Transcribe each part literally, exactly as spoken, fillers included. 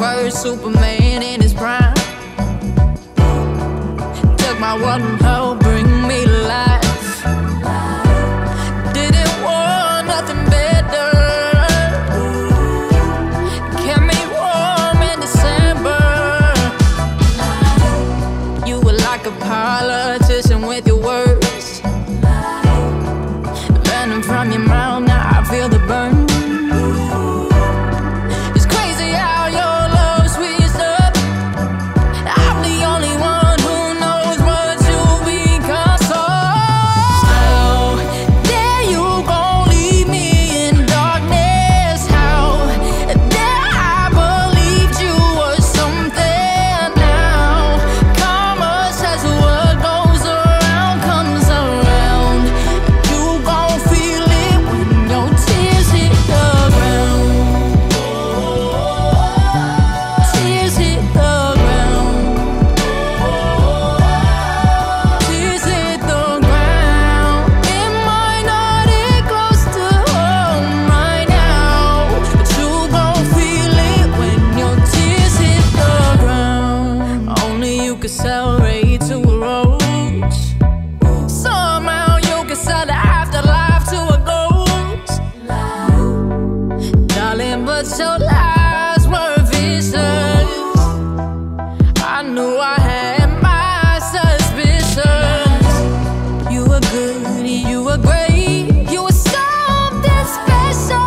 first Superman in his prime. Took my world and helped bring me to life. Didn't want nothing better. Kept me warm in December. You were like a politician with your words. Venom from your mouth, now I feel the burn. Sell right to a roach. Somehow you can sell the afterlife to a ghost. Darling, but your lies were vicious. I knew I had my suspicions. You were good, you were great, you were something special.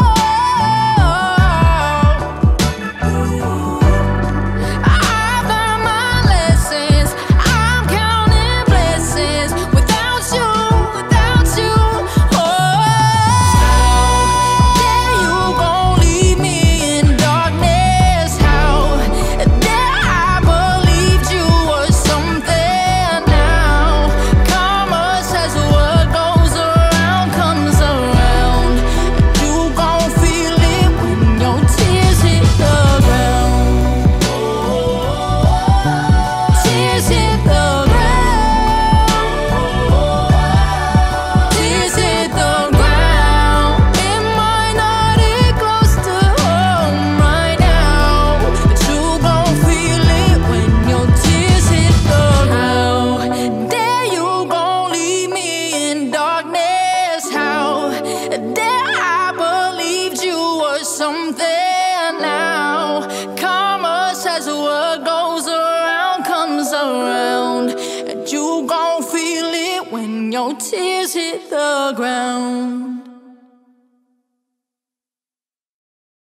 Something now, karma says what goes around comes around, and you gon' feel it when your tears hit the ground.